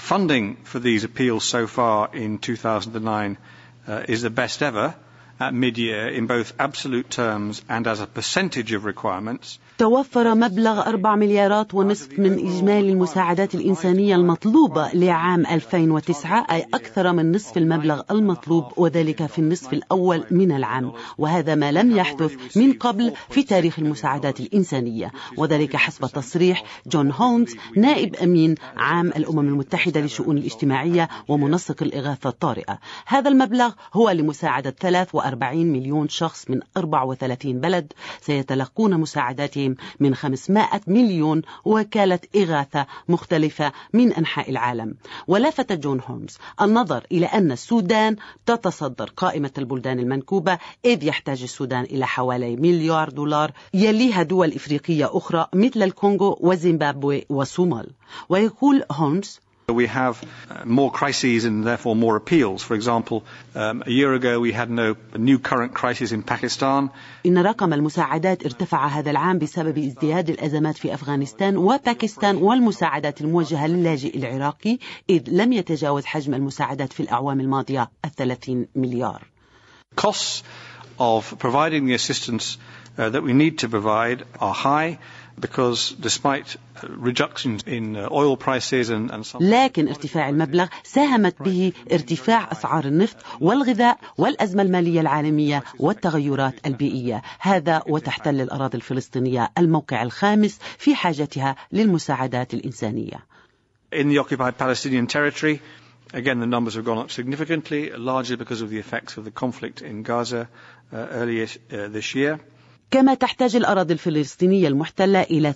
funding for these appeals so far in 2009 is the best ever at mid-year in both absolute terms and as a percentage of requirements. توفر مبلغ 4 مليارات ونصف من إجمالي المساعدات الإنسانية المطلوبة لعام 2009، أي أكثر من نصف المبلغ المطلوب، وذلك في النصف الأول من العام، وهذا ما لم يحدث من قبل في تاريخ المساعدات الإنسانية، وذلك حسب تصريح جون هولمز نائب أمين عام الأمم المتحدة للشؤون الاجتماعية ومنسق الإغاثة الطارئة. هذا المبلغ هو لمساعدة 43 مليون شخص من 34 بلد سيتلقون مساعداتهم من 500 مليون وكالة إغاثة مختلفة من أنحاء العالم. ولفت جون هولمز النظر إلى أن السودان تتصدر قائمة البلدان المنكوبة، إذ يحتاج السودان إلى حوالي $1 مليار، يليها دول إفريقية أخرى مثل الكونغو وزيمبابوي وصومال. ويقول هولمز: We have more crises and therefore more appeals. For example, a year ago we had no new current crisis in Pakistan. إن رقم المساعدات ارتفع هذا العام بسبب ازدياد الأزمات في أفغانستان وباكستان والمساعدات الموجهة للاجئ العراقي، إذ لم يتجاوز حجم المساعدات في الأعوام الماضية 30 مليار. Costs of providing the assistance that we need to provide are high because despite reductions in oil prices and some. لكن ارتفاع المبلغ ساهمت به ارتفاع أسعار النفط والغذاء والأزمة المالية العالمية والتغيرات البيئية، هذا وتحتل الأراضي الفلسطينية الموقع الخامس في حاجتها للمساعدات الإنسانية. In the occupied Palestinian territory, again the numbers have gone up significantly, largely because of the effects of the conflict in Gaza earlier this year. كما تحتاج الأراضي الفلسطينية المحتلة إلى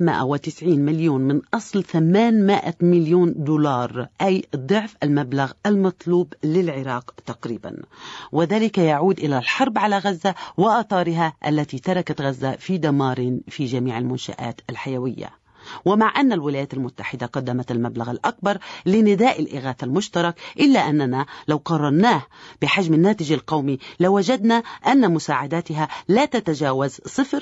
390 مليون من أصل 800 مليون دولار، أي ضعف المبلغ المطلوب للعراق تقريبا، وذلك يعود إلى الحرب على غزة وآثارها التي تركت غزة في دمار في جميع المنشآت الحيوية. ومع أن الولايات المتحدة قدمت المبلغ الأكبر لنداء الإغاثة المشترك، إلا أننا لو قارناه بحجم الناتج القومي لوجدنا أن مساعداتها لا تتجاوز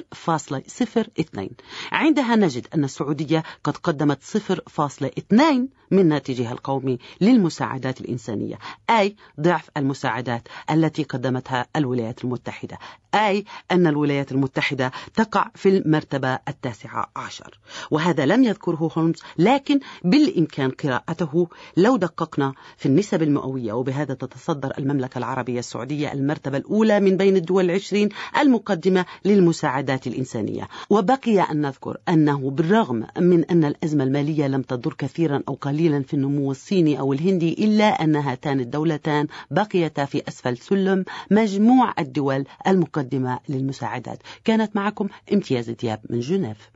0.02. عندها نجد أن السعودية قد قدمت 0.2 من ناتجها القومي للمساعدات الإنسانية، أي ضعف المساعدات التي قدمتها الولايات المتحدة، أي أن الولايات المتحدة تقع في المرتبة 19. وهذا لم يذكره هولمز، لكن بالإمكان قراءته لو دققنا في النسب المئوية، وبهذا تتصدر المملكة العربية السعودية المرتبة الأولى من بين الدول 20 المقدمة للمساعدات الإنسانية. وبقي أن نذكر أنه بالرغم من أن الأزمة المالية لم تضر كثيرا أو قليلا في النمو الصيني أو الهندي، إلا أن هاتان الدولتان بقيتا في أسفل سلم مجموع الدول المقدمة للمساعدات. كانت معكم امتياز دياب من جنيف.